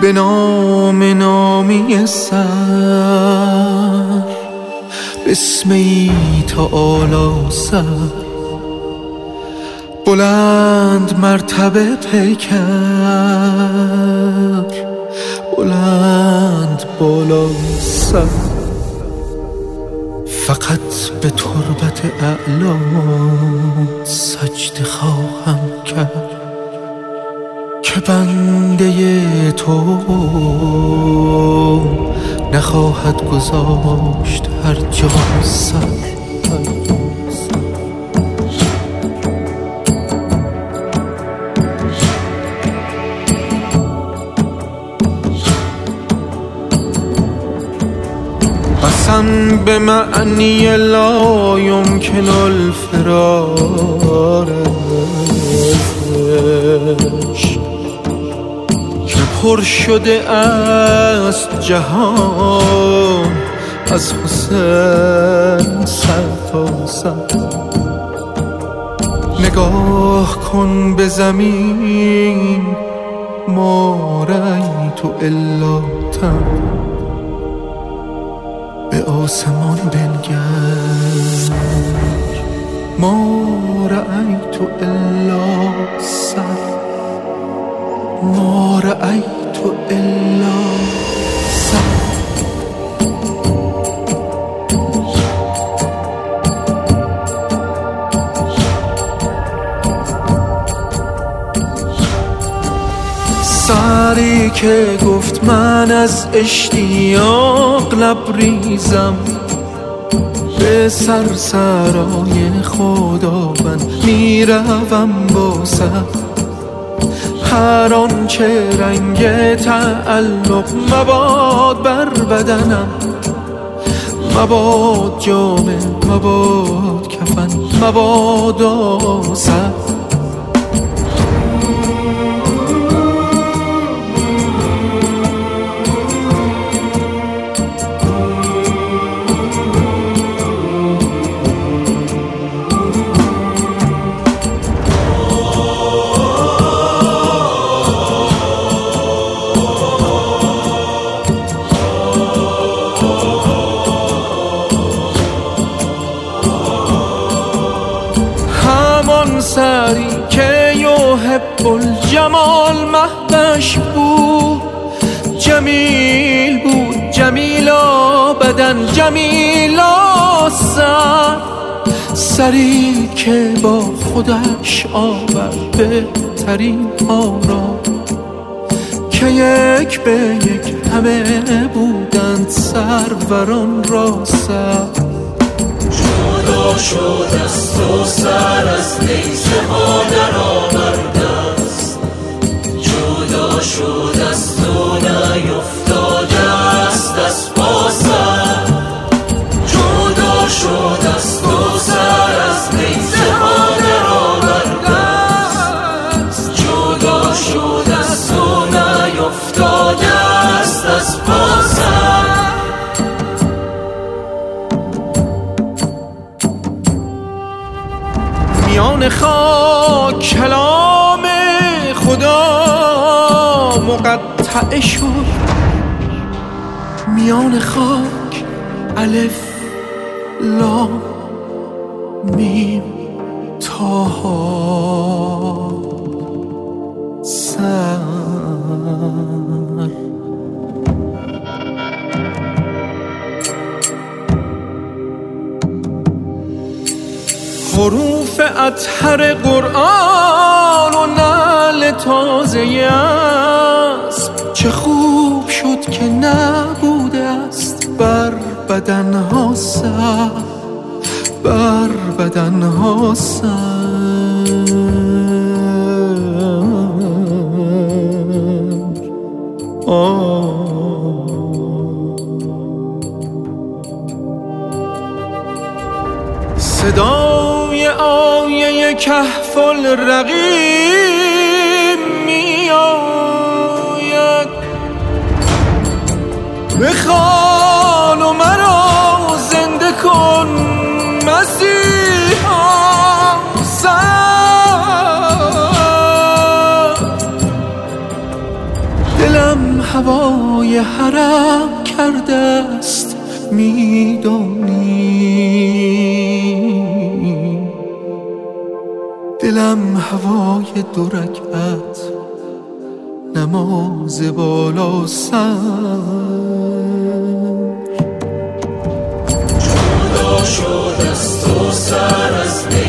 به نام نامی سر، بسمی تعالی سر، بلند مرتبه پیکر، بلند بالا سر. فقط به تربت اعلا سجده خواهم کرد که بنده تو نخواهد گذاشت هر جا سر. قسم به معنی لا یمکن الفرار ازش که پر شده است جهان از حسین سر تا سر. نگاه کن به زمین ما رأیت الا تن، به آسمان بنگر ما رأیت الا سر، ما رأیت الا سر. سری که گفت من از اشتیاق لبریزم، به سرسرای خداوند میروم با سر. هر آنچه رنگ تعلق مباد بر بدنم، مباد جامه، مباد کفن، مباد آسر. سری که یحب الجمال مهدش بود، جمیل بود، جمیلا بدن، جمیلا سر. سری که با خودش آورد بهترین ها را، که یک به یک همه بودند سروران را سر. جدا شد از تو سر، از نیزه ها در آورده است. جدا شد از تو نیفتاده است از پا سر. جدا شد از تو سر، از نیزه ها در آورده است. جدا شد از تو نیفتاده است از پا سر. میان خاک کلام خدا مقطع شد، میان خاک الف لام میم طه سر. حروف اطهر قرآن و نعل تازه اسب، چه خوب شد که نبوده است بر بدنها سر، بر بدنها سر. صدای آیه کهف الرقیم می آید، بخوان و مرا زنده کن مسیحا سر. دلم هوای حرم کرده است میدانی، دلم هوای دو رکعت نماز بالا سر. جدا شد از تو سر از